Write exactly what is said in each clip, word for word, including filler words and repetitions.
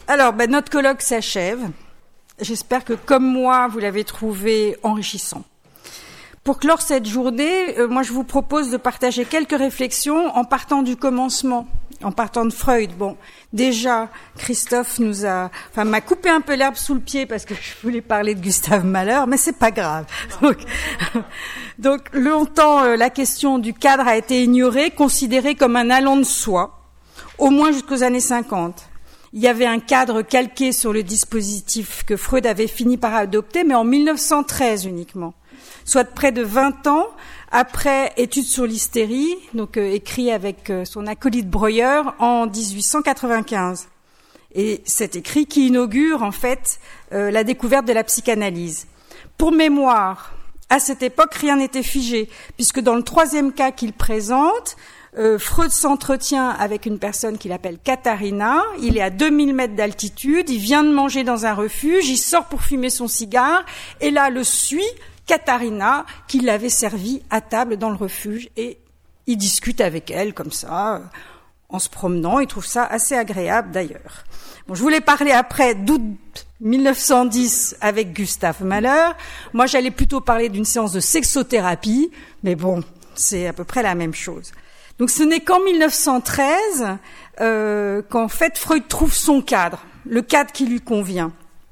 Alors, ben, notre colloque s'achève. J'espère que, comme moi, vous l'avez trouvé enrichissant. Pour clore cette journée, euh, moi, je vous propose de partager quelques réflexions en partant du commencement, en partant de Freud. Bon, déjà, Christophe nous a, enfin, m'a coupé un peu l'herbe sous le pied parce que je voulais parler de Gustave Mahler, mais c'est pas grave. Donc, donc longtemps, euh, la question du cadre a été ignorée, considérée comme un allant de soi, au moins jusqu'aux années cinquante. Il y avait un cadre calqué sur le dispositif que Freud avait fini par adopter, mais en mille neuf cent treize uniquement, soit près de vingt ans après Études sur l'hystérie, donc euh, écrit avec euh, son acolyte Breuer en dix-huit cent quatre-vingt-quinze. Et cet écrit qui inaugure en fait euh, la découverte de la psychanalyse. Pour mémoire, à cette époque, rien n'était figé, puisque dans le troisième cas qu'il présente, Euh, Freud s'entretient avec une personne qu'il appelle Katharina. Il est à deux mille mètres d'altitude, il vient de manger dans un refuge, il sort pour fumer son cigare, et là le suit Katharina, qui l'avait servi à table dans le refuge, et il discute avec elle comme ça, en se promenant. Il trouve ça assez agréable d'ailleurs. Bon, je voulais parler après d'août mille neuf cent dix avec Gustave Mahler. Moi, j'allais plutôt parler d'une séance de sexothérapie, mais bon, c'est à peu près la même chose. Donc ce n'est qu'en mille neuf cent treize euh, qu'en fait Freud trouve son cadre, le cadre qui lui convient,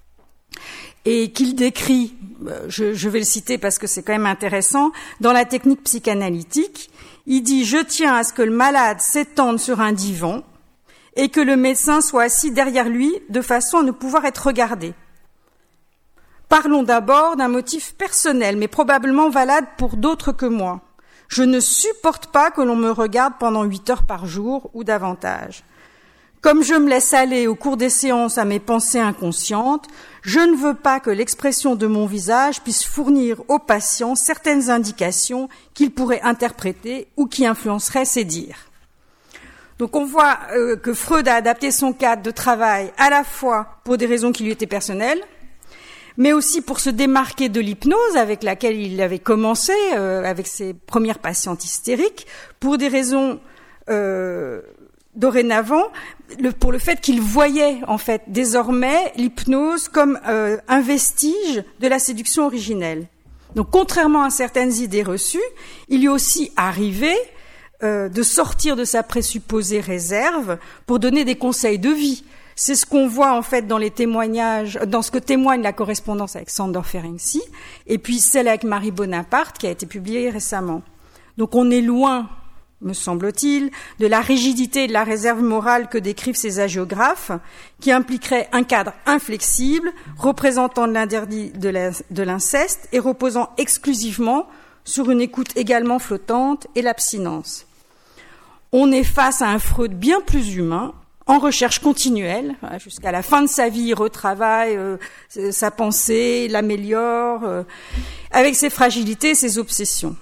et qu'il décrit, je, je vais le citer parce que c'est quand même intéressant, dans la technique psychanalytique. Il dit « Je tiens à ce que le malade s'étende sur un divan et que le médecin soit assis derrière lui de façon à ne pouvoir être regardé. Parlons d'abord d'un motif personnel, mais probablement valable pour d'autres que moi. Je ne supporte pas que l'on me regarde pendant huit heures par jour ou davantage. Comme je me laisse aller au cours des séances à mes pensées inconscientes, je ne veux pas que l'expression de mon visage puisse fournir au patient certaines indications qu'il pourrait interpréter ou qui influenceraient ses dires. » Donc on voit euh, que Freud a adapté son cadre de travail à la fois pour des raisons qui lui étaient personnelles, mais aussi pour se démarquer de l'hypnose avec laquelle il avait commencé, euh, avec ses premières patientes hystériques, pour des raisons euh, dorénavant, le, pour le fait qu'il voyait en fait désormais l'hypnose comme euh, un vestige de la séduction originelle. Donc contrairement à certaines idées reçues, il lui est aussi arrivé euh, de sortir de sa présupposée réserve pour donner des conseils de vie. C'est ce qu'on voit en fait dans les témoignages, dans ce que témoigne la correspondance avec Sándor Ferenczi, et puis celle avec Marie Bonaparte qui a été publiée récemment. Donc on est loin, me semble-t-il, de la rigidité et de la réserve morale que décrivent ces hagiographes, qui impliqueraient un cadre inflexible, représentant de l'interdit de l'inceste et reposant exclusivement sur une écoute également flottante et l'abstinence. On est face à un Freud bien plus humain, en recherche continuelle, jusqu'à la fin de sa vie, il retravaille euh, sa pensée, l'améliore, euh, avec ses fragilités, ses obsessions.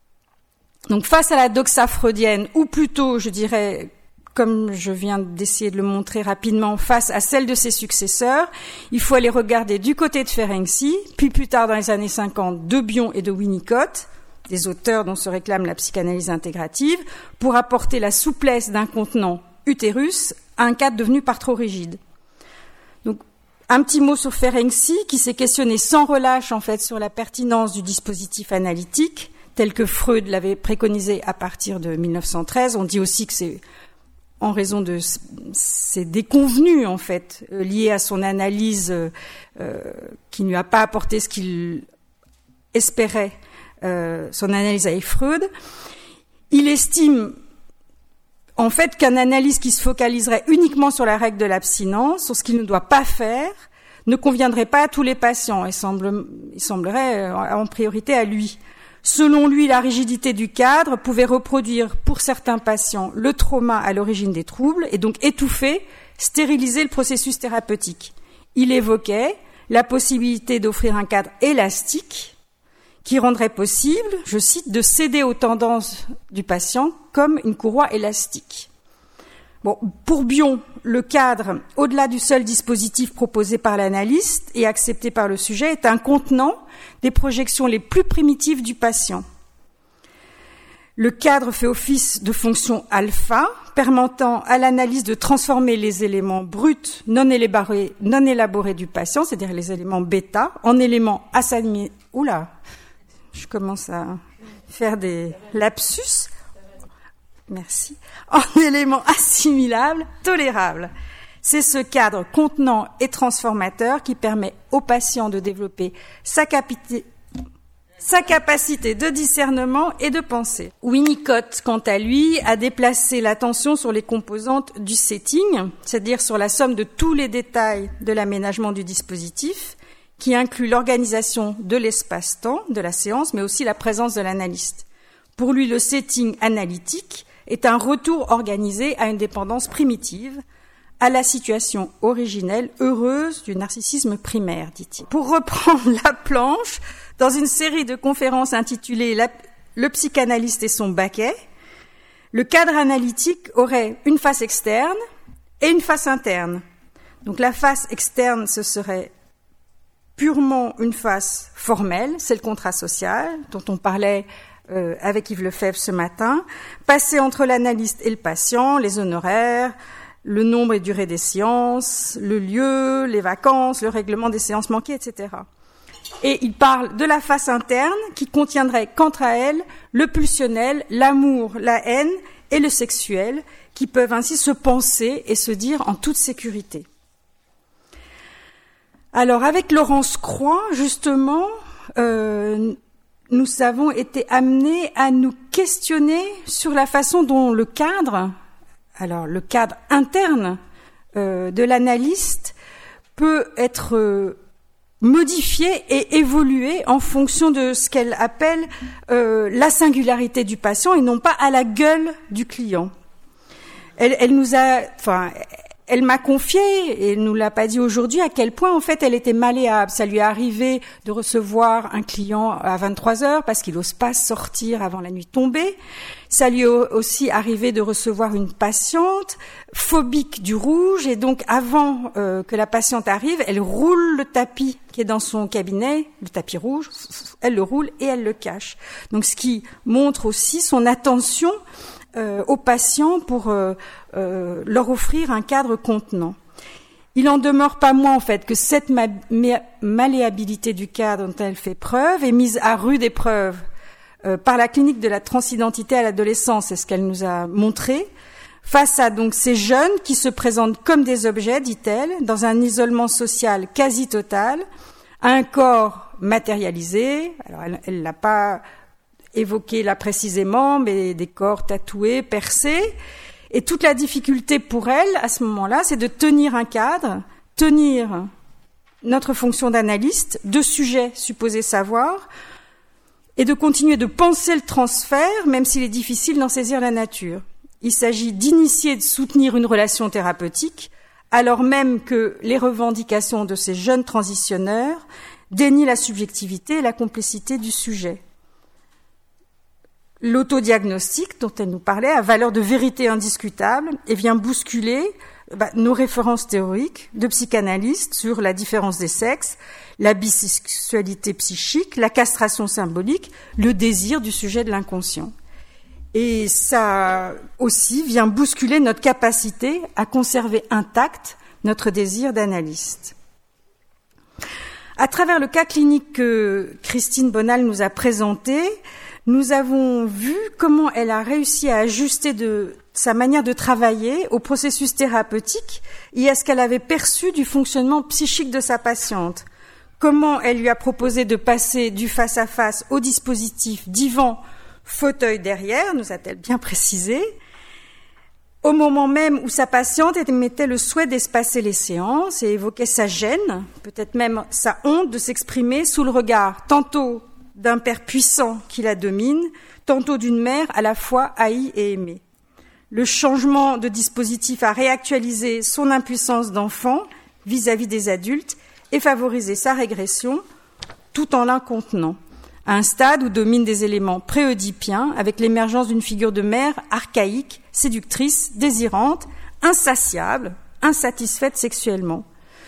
Donc face à la doxa freudienne, ou plutôt, je dirais, comme je viens d'essayer de le montrer rapidement, face à celle de ses successeurs, il faut aller regarder du côté de Ferenczi, puis plus tard dans les années cinquante, de Bion et de Winnicott, des auteurs dont se réclame la psychanalyse intégrative, pour apporter la souplesse d'un contenant utérus à un cadre devenu par trop rigide. Donc, un petit mot sur Ferenczi, qui s'est questionné sans relâche, en fait, sur la pertinence du dispositif analytique, tel que Freud l'avait préconisé à partir de mille neuf cent treize. On dit aussi que c'est en raison de ces déconvenues, en fait, liées à son analyse euh, qui ne lui a pas apporté ce qu'il espérait, euh, son analyse avec Freud. Il estime en fait qu'une analyse qui se focaliserait uniquement sur la règle de l'abstinence, sur ce qu'il ne doit pas faire, ne conviendrait pas à tous les patients et semble, il semblerait en priorité à lui. Selon lui, la rigidité du cadre pouvait reproduire pour certains patients le trauma à l'origine des troubles et donc étouffer, stériliser le processus thérapeutique. Il évoquait la possibilité d'offrir un cadre élastique qui rendrait possible, je cite, de céder aux tendances du patient comme une courroie élastique. Bon, pour Bion, le cadre, au-delà du seul dispositif proposé par l'analyste et accepté par le sujet, est un contenant des projections les plus primitives du patient. Le cadre fait office de fonction alpha, permettant à l'analyse de transformer les éléments bruts non élaborés, non élaborés du patient, c'est-à-dire les éléments bêta, en éléments assimilés. Oula, je commence à faire des lapsus. Merci. En éléments assimilables, tolérables. C'est ce cadre contenant et transformateur qui permet au patient de développer sa capacité sa capacité de discernement et de pensée. Winnicott, quant à lui, a déplacé l'attention sur les composantes du setting, c'est-à-dire sur la somme de tous les détails de l'aménagement du dispositif, qui inclut l'organisation de l'espace-temps de la séance, mais aussi la présence de l'analyste. Pour lui, le setting analytique est un retour organisé à une dépendance primitive, à la situation originelle, heureuse du narcissisme primaire, dit-il. Pour reprendre la planche, dans une série de conférences intitulée « Le psychanalyste et son baquet », le cadre analytique aurait une face externe et une face interne. Donc la face externe, ce serait purement une face formelle, c'est le contrat social dont on parlait euh, avec Yves Lefebvre ce matin, passer entre l'analyste et le patient, les honoraires, le nombre et durée des séances, le lieu, les vacances, le règlement des séances manquées, et cetera. Et il parle de la face interne qui contiendrait, quant à elle, le pulsionnel, l'amour, la haine et le sexuel, qui peuvent ainsi se penser et se dire en toute sécurité. Alors, avec Laurence Croix, justement, euh, nous avons été amenés à nous questionner sur la façon dont le cadre, alors le cadre interne euh, de l'analyste peut être euh, modifié et évolué en fonction de ce qu'elle appelle euh, la singularité du patient et non pas à la gueule du client. Elle, elle nous a, enfin, elle m'a confié, et elle nous l'a pas dit aujourd'hui, à quel point en fait elle était malléable. Ça lui est arrivé de recevoir un client à vingt-trois heures parce qu'il n'ose pas sortir avant la nuit tombée. Ça lui est aussi arrivé de recevoir une patiente phobique du rouge, et donc avant euh, que la patiente arrive, elle roule le tapis qui est dans son cabinet, le tapis rouge, elle le roule et elle le cache. Donc ce qui montre aussi son attention Euh, aux patients pour euh, euh, leur offrir un cadre contenant. Il en demeure pas moins en fait que cette ma- ma- malléabilité du cadre dont elle fait preuve est mise à rude épreuve euh, par la clinique de la transidentité à l'adolescence, c'est ce qu'elle nous a montré, face à donc ces jeunes qui se présentent comme des objets, dit-elle, dans un isolement social quasi total, à un corps matérialisé. Alors elle, elle l'a pas évoqué là précisément, mais des corps tatoués, percés. Et toute la difficulté pour elle, à ce moment-là, c'est de tenir un cadre, tenir notre fonction d'analyste, de sujet supposé savoir, et de continuer de penser le transfert, même s'il est difficile d'en saisir la nature. Il s'agit d'initier et de soutenir une relation thérapeutique, alors même que les revendications de ces jeunes transitionneurs dénient la subjectivité et la complicité du sujet. L'autodiagnostic dont elle nous parlait a valeur de vérité indiscutable et vient bousculer bah, nos références théoriques de psychanalystes sur la différence des sexes, la bisexualité psychique, la castration symbolique, le désir du sujet de l'inconscient. Et ça aussi vient bousculer notre capacité à conserver intact notre désir d'analyste. À travers le cas clinique que Christine Bonal nous a présenté, nous avons vu comment elle a réussi à ajuster de sa manière de travailler au processus thérapeutique et à ce qu'elle avait perçu du fonctionnement psychique de sa patiente. Comment elle lui a proposé de passer du face-à-face au dispositif divan, fauteuil derrière, nous a-t-elle bien précisé, au moment même où sa patiente émettait le souhait d'espacer les séances et évoquait sa gêne, peut-être même sa honte de s'exprimer sous le regard tantôt d'un père puissant qui la domine, tantôt d'une mère à la fois haïe et aimée. Le changement de dispositif a réactualisé son impuissance d'enfant vis-à-vis des adultes et favorisé sa régression tout en l'incontenant, à un stade où dominent des éléments préoedipiens avec l'émergence d'une figure de mère archaïque, séductrice, désirante, insatiable, insatisfaite sexuellement.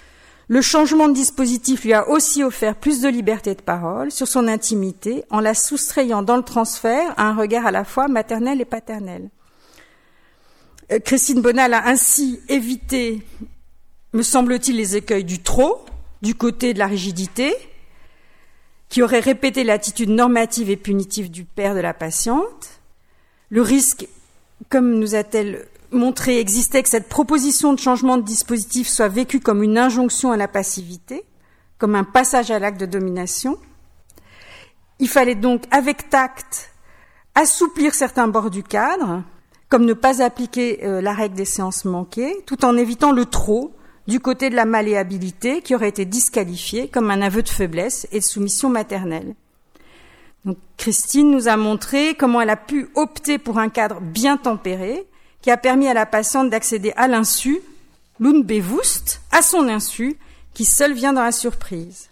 Le changement de dispositif lui a aussi offert plus de liberté de parole sur son intimité en la soustrayant dans le transfert à un regard à la fois maternel et paternel. Euh, Christine Bonal a ainsi évité, me semble-t-il, les écueils du trop, du côté de la rigidité, qui aurait répété l'attitude normative et punitive du père de la patiente. Le risque, comme nous a-t-elle montré, existait que cette proposition de changement de dispositif soit vécue comme une injonction à la passivité, comme un passage à l'acte de domination. Il fallait donc, avec tact, assouplir certains bords du cadre, comme ne pas appliquer euh, la règle des séances manquées, tout en évitant le trop du côté de la malléabilité qui aurait été disqualifié comme un aveu de faiblesse et de soumission maternelle. Donc, Christine nous a montré comment elle a pu opter pour un cadre bien tempéré, qui a permis à la patiente d'accéder à l'insu, l'unbewusst, à son insu, qui seul vient dans la surprise.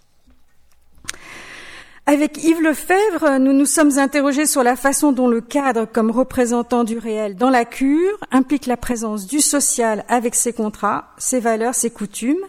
Avec Yves Lefebvre, nous nous sommes interrogés sur la façon dont le cadre, comme représentant du réel dans la cure, implique la présence du social avec ses contrats, ses valeurs, ses coutumes.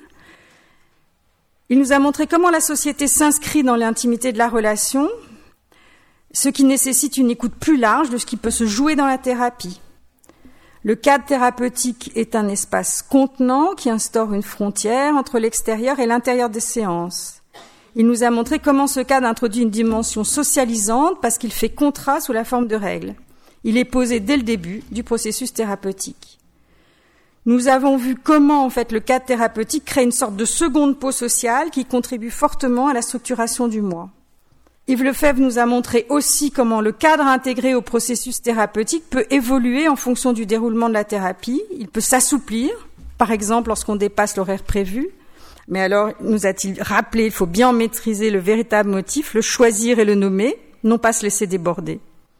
Il nous a montré comment la société s'inscrit dans l'intimité de la relation, ce qui nécessite une écoute plus large de ce qui peut se jouer dans la thérapie. Le cadre thérapeutique est un espace contenant qui instaure une frontière entre l'extérieur et l'intérieur des séances. Il nous a montré comment ce cadre introduit une dimension socialisante parce qu'il fait contrat sous la forme de règles. Il est posé dès le début du processus thérapeutique. Nous avons vu comment, en fait, le cadre thérapeutique crée une sorte de seconde peau sociale qui contribue fortement à la structuration du moi. Yves Lefebvre nous a montré aussi comment le cadre intégré au processus thérapeutique peut évoluer en fonction du déroulement de la thérapie. Il peut s'assouplir, par exemple lorsqu'on dépasse l'horaire prévu. Mais alors, nous a-t-il rappelé, il faut bien maîtriser le véritable motif, le choisir et le nommer, non pas se laisser déborder.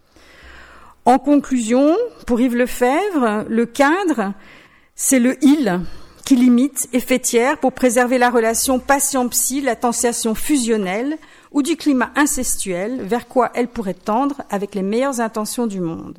En conclusion, pour Yves Lefebvre, le cadre, c'est le « il » qui limite et fait tiers pour préserver la relation patient-psy, la tension fusionnelle ou du climat incestuel vers quoi elle pourrait tendre avec les meilleures intentions du monde.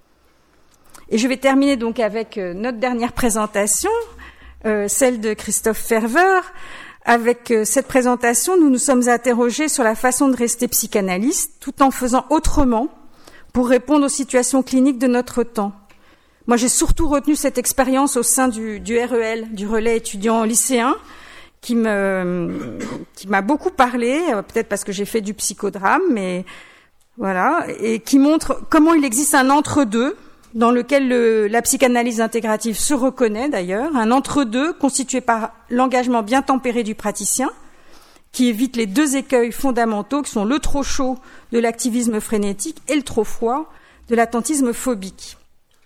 Et je vais terminer donc avec euh, notre dernière présentation, euh, celle de Christophe Ferveur. Avec euh, cette présentation, nous nous sommes interrogés sur la façon de rester psychanalyste tout en faisant autrement pour répondre aux situations cliniques de notre temps. Moi, j'ai surtout retenu cette expérience au sein du, du R E L, du relais étudiant lycéen, qui me, qui m'a beaucoup parlé, peut-être parce que j'ai fait du psychodrame, mais voilà, et qui montre comment il existe un entre-deux dans lequel le, la psychanalyse intégrative se reconnaît d'ailleurs, un entre-deux constitué par l'engagement bien tempéré du praticien, qui évite les deux écueils fondamentaux qui sont le trop chaud de l'activisme frénétique et le trop froid de l'attentisme phobique.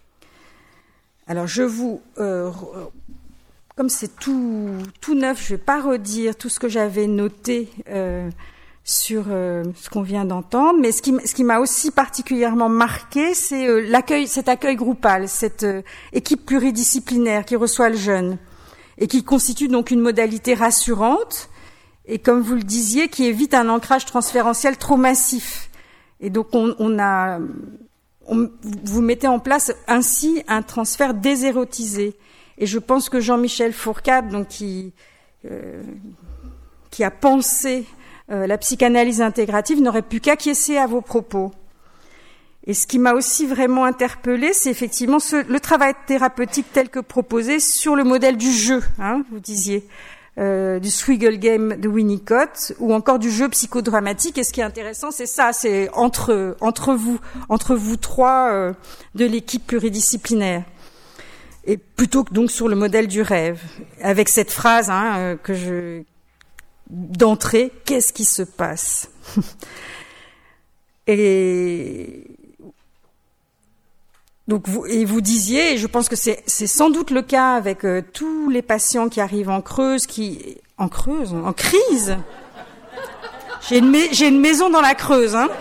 Alors je vous, euh, comme c'est tout, tout neuf, je ne vais pas redire tout ce que j'avais noté euh, sur euh, ce qu'on vient d'entendre, mais ce qui, ce qui m'a aussi particulièrement marqué, c'est euh, l'accueil, cet accueil groupal, cette euh, équipe pluridisciplinaire qui reçoit le jeune et qui constitue donc une modalité rassurante et, comme vous le disiez, qui évite un ancrage transférentiel trop massif. Et donc on, on a... On, vous mettez en place ainsi un transfert désérotisé. Et je pense que Jean-Michel Fourcade, donc qui, euh, qui a pensé euh, la psychanalyse intégrative, n'aurait pu qu'acquiescer à vos propos. Et ce qui m'a aussi vraiment interpellée, c'est effectivement ce, le travail thérapeutique tel que proposé sur le modèle du jeu, hein, vous disiez, euh, du Swiggle Game de Winnicott, ou encore du jeu psychodramatique. Et ce qui est intéressant, c'est ça, c'est entre entre vous, entre vous trois euh, de l'équipe pluridisciplinaire. Et plutôt que donc sur le modèle du rêve, avec cette phrase hein, euh, que je d'entrée, qu'est-ce qui se passe? Et donc vous, et vous disiez, et je pense que c'est, c'est sans doute le cas avec euh, tous les patients qui arrivent en Creuse, qui en Creuse, en crise. J'ai une, j'ai une maison dans la Creuse, hein.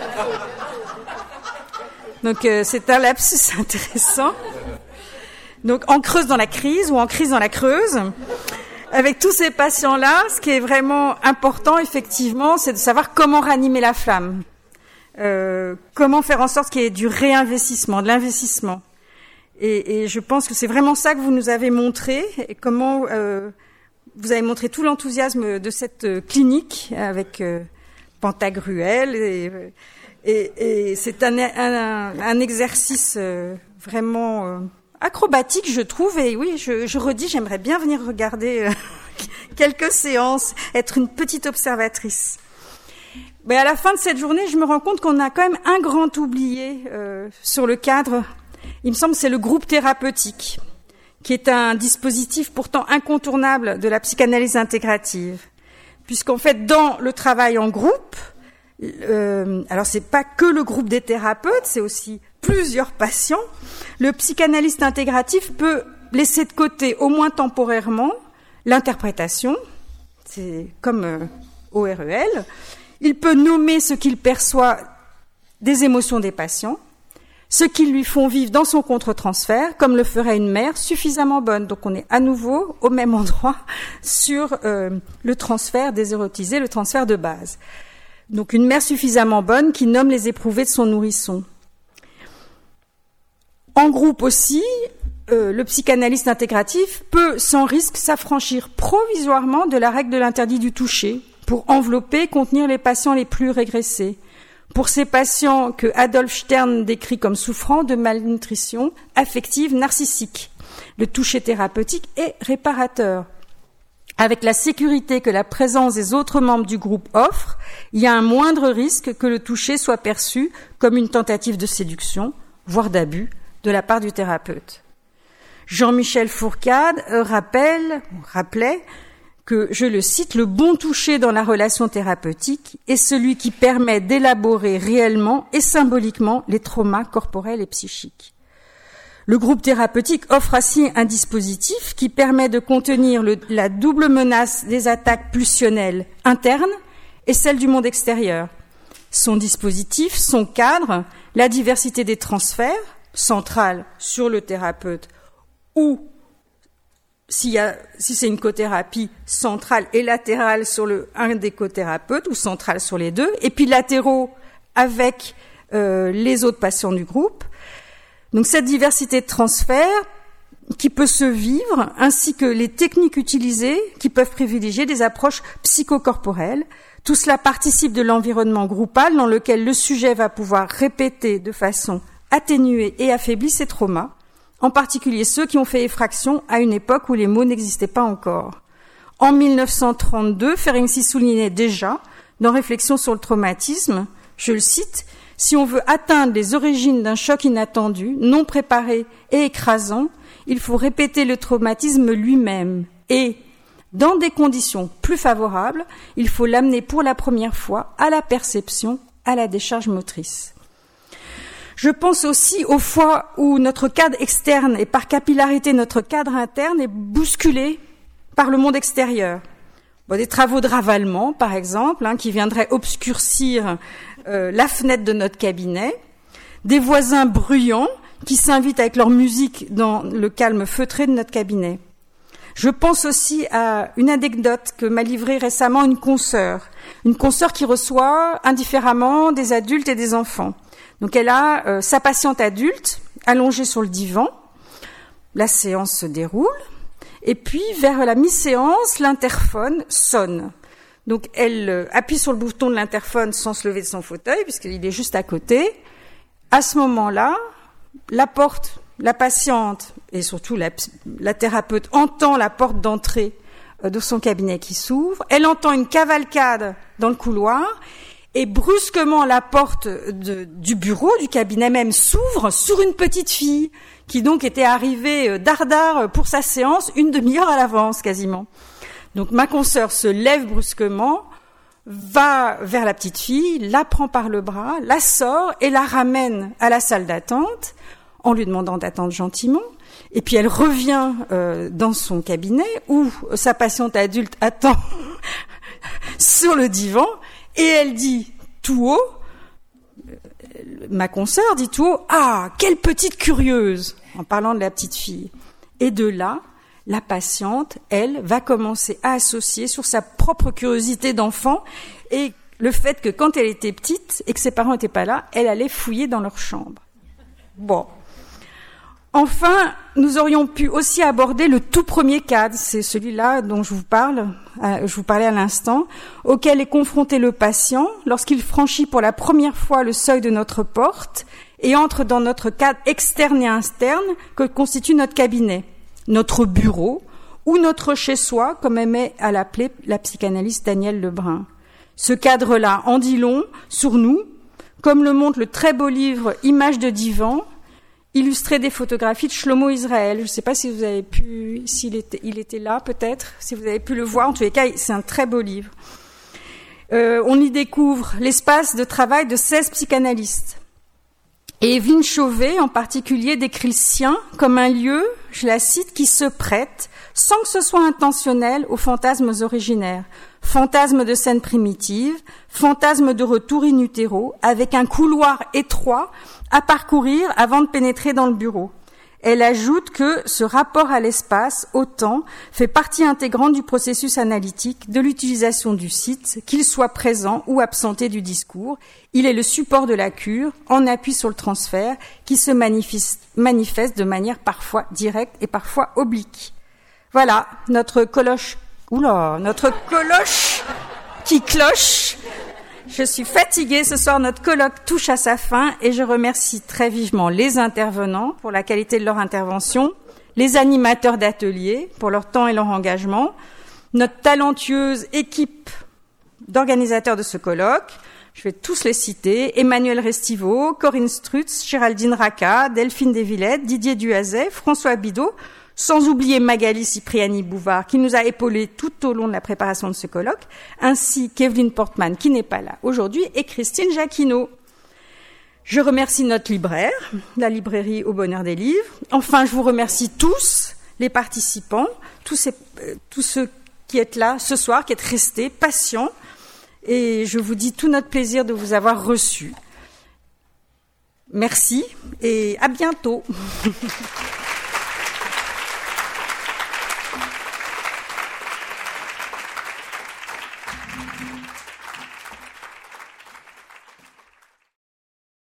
Donc euh, c'est un lapsus intéressant. Donc en Creuse dans la crise ou en crise dans la Creuse. Avec tous ces patients-là, ce qui est vraiment important, effectivement, c'est de savoir comment ranimer la flamme. Euh, comment faire en sorte qu'il y ait du réinvestissement, de l'investissement. Et, et je pense que c'est vraiment ça que vous nous avez montré, et comment euh, vous avez montré tout l'enthousiasme de cette clinique avec euh, Pantagruel et, et, et c'est un, un, un exercice euh, vraiment euh, acrobatique, je trouve. Et oui, je, je redis, j'aimerais bien venir regarder euh, quelques séances, être une petite observatrice. Mais à la fin de cette journée, je me rends compte qu'on a quand même un grand oublié euh, sur le cadre. Il me semble que c'est le groupe thérapeutique, qui est un dispositif pourtant incontournable de la psychanalyse intégrative. Puisqu'en fait, dans le travail en groupe, euh, alors c'est pas que le groupe des thérapeutes, c'est aussi plusieurs patients, le psychanalyste intégratif peut laisser de côté, au moins temporairement, l'interprétation, c'est comme euh, O R E L. Il peut nommer ce qu'il perçoit des émotions des patients, ce qu'ils lui font vivre dans son contre-transfert, comme le ferait une mère suffisamment bonne. Donc on est à nouveau au même endroit sur euh, le transfert désérotisé, le transfert de base. Donc une mère suffisamment bonne qui nomme les éprouvés de son nourrisson. En groupe aussi, euh, le psychanalyste intégratif peut sans risque s'affranchir provisoirement de la règle de l'interdit du toucher pour envelopper et contenir les patients les plus régressés. Pour ces patients que Adolf Stern décrit comme souffrant de malnutrition affective narcissique, le toucher thérapeutique est réparateur. Avec la sécurité que la présence des autres membres du groupe offre, il y a un moindre risque que le toucher soit perçu comme une tentative de séduction, voire d'abus, de la part du thérapeute. Jean-Michel Fourcade rappelle, rappelait que, je le cite, le bon toucher dans la relation thérapeutique est celui qui permet d'élaborer réellement et symboliquement les traumas corporels et psychiques. Le groupe thérapeutique offre ainsi un dispositif qui permet de contenir le, la double menace des attaques pulsionnelles internes et celle du monde extérieur. Son dispositif, son cadre, la diversité des transferts, centrale sur le thérapeute, ou s'il y a, si c'est une cothérapie centrale et latérale sur le, un des cothérapeutes, ou centrale sur les deux, et puis latéraux avec euh, les autres patients du groupe. Donc cette diversité de transferts qui peut se vivre, ainsi que les techniques utilisées qui peuvent privilégier des approches psychocorporelles, tout cela participe de l'environnement groupal dans lequel le sujet va pouvoir répéter de façon atténuée et affaiblie ses traumas, en particulier ceux qui ont fait effraction à une époque où les mots n'existaient pas encore. En mille neuf cent trente-deux, Ferenczi soulignait déjà, dans Réflexions sur le traumatisme, je le cite, « Si on veut atteindre les origines d'un choc inattendu, non préparé et écrasant, il faut répéter le traumatisme lui-même et, dans des conditions plus favorables, il faut l'amener pour la première fois à la perception, à la décharge motrice. » Je pense aussi aux fois où notre cadre externe et par capillarité notre cadre interne est bousculé par le monde extérieur. Bon, des travaux de ravalement, par exemple, hein, qui viendraient obscurcir euh, la fenêtre de notre cabinet, des voisins bruyants qui s'invitent avec leur musique dans le calme feutré de notre cabinet. Je pense aussi à une anecdote que m'a livrée récemment une consoeur, une consoeur qui reçoit indifféremment des adultes et des enfants. Donc elle a euh, sa patiente adulte allongée sur le divan, la séance se déroule, et puis vers la mi-séance, l'interphone sonne. Donc elle euh, appuie sur le bouton de l'interphone sans se lever de son fauteuil, puisqu'il est juste à côté. À ce moment-là, la porte, la patiente et surtout la, la thérapeute entend la porte d'entrée euh, de son cabinet qui s'ouvre, elle entend une cavalcade dans le couloir, et brusquement, la porte de, du bureau, du cabinet même, s'ouvre sur une petite fille qui donc était arrivée dardard pour sa séance une demi-heure à l'avance quasiment. Donc ma consoeur se lève brusquement, va vers la petite fille, la prend par le bras, la sort et la ramène à la salle d'attente en lui demandant d'attendre gentiment. Et puis elle revient euh, dans son cabinet où sa patiente adulte attend sur le divan. Et elle dit tout haut, ma consoeur dit tout haut, « Ah, quelle petite curieuse !» en parlant de la petite fille. Et de là, la patiente, elle, va commencer à associer sur sa propre curiosité d'enfant et le fait que quand elle était petite et que ses parents n'étaient pas là, elle allait fouiller dans leur chambre. Bon. Enfin, nous aurions pu aussi aborder le tout premier cadre, c'est celui-là dont je vous parle, euh, je vous parlais à l'instant, auquel est confronté le patient lorsqu'il franchit pour la première fois le seuil de notre porte et entre dans notre cadre externe et interne que constitue notre cabinet, notre bureau ou notre chez-soi, comme aimait à l'appeler la psychanalyste Danielle Lebrun. Ce cadre-là en dit long sur nous, comme le montre le très beau livre « Images de divan », illustré des photographies de Shlomo Israël. Je ne sais pas si vous avez pu, s'il était, il était là peut-être, si vous avez pu le voir. En tous les cas, c'est un très beau livre. Euh, on y découvre l'espace de travail de seize psychanalystes. Et Evelyne Chauvet, en particulier, décrit le sien comme un lieu, je la cite, qui se prête, sans que ce soit intentionnel, aux fantasmes originaires. Fantasmes de scènes primitives, fantasmes de retour in utero, avec un couloir étroit à parcourir avant de pénétrer dans le bureau. Elle ajoute que ce rapport à l'espace, au temps, fait partie intégrante du processus analytique, de l'utilisation du site, qu'il soit présent ou absenté du discours. Il est le support de la cure, en appui sur le transfert, qui se manifeste, manifeste de manière parfois directe et parfois oblique. Voilà, notre coloche, oula, notre coloche qui cloche. Je suis fatiguée, ce soir notre colloque touche à sa fin et je remercie très vivement les intervenants pour la qualité de leur intervention, les animateurs d'ateliers pour leur temps et leur engagement, notre talentueuse équipe d'organisateurs de ce colloque, je vais tous les citer, Emmanuel Restivo, Corinne Strutz, Géraldine Racca, Delphine Desvillettes, Didier Duazet, François Bidot, sans oublier Magali Cipriani-Bouvard, qui nous a épaulés tout au long de la préparation de ce colloque, ainsi qu'Evelyne Portman, qui n'est pas là aujourd'hui, et Christine Jacquinot. Je remercie notre libraire, la librairie Au Bonheur des Livres. Enfin, je vous remercie tous, les participants, tous, ces, euh, tous ceux qui êtes là ce soir, qui êtes restés patients, et je vous dis tout notre plaisir de vous avoir reçus. Merci, et à bientôt.